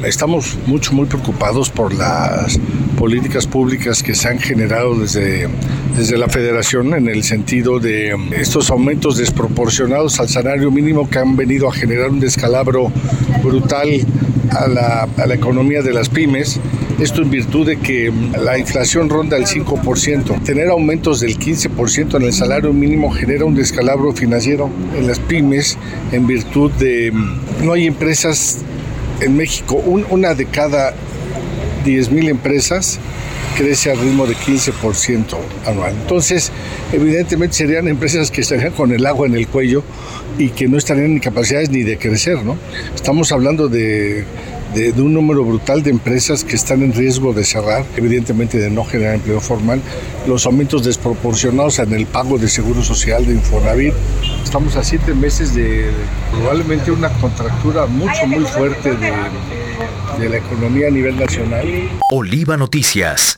Estamos muy preocupados por las políticas públicas que se han generado desde la Federación en el sentido de estos aumentos desproporcionados al salario mínimo que han venido a generar un descalabro brutal a la economía de las pymes. Esto en virtud de que la inflación ronda el 5%. Tener aumentos del 15% en el salario mínimo genera un descalabro financiero en las pymes en virtud de no hay empresas en México. Una de cada 10,000 empresas crece al ritmo de 15% anual. Entonces, evidentemente serían empresas que estarían con el agua en el cuello y que no estarían en capacidades ni de crecer, ¿no? Estamos hablando de un número brutal de empresas que están en riesgo de cerrar, evidentemente de no generar empleo formal, los aumentos desproporcionados en el pago de seguro social, de Infonavit. Estamos a 7 meses de probablemente una contractura muy fuerte de la economía a nivel nacional. Oliva Noticias.